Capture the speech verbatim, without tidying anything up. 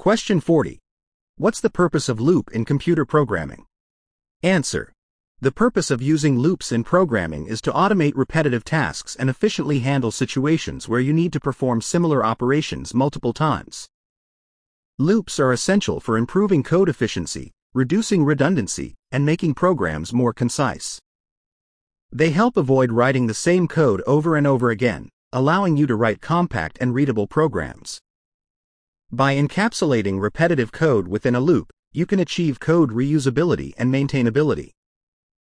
Question forty. What's the purpose of loop in computer programming? Answer. The purpose of using loops in programming is to automate repetitive tasks and efficiently handle situations where you need to perform similar operations multiple times. Loops are essential for improving code efficiency, reducing redundancy, and making programs more concise. They help avoid writing the same code over and over again, allowing you to write compact and readable programs. By encapsulating repetitive code within a loop, you can achieve code reusability and maintainability.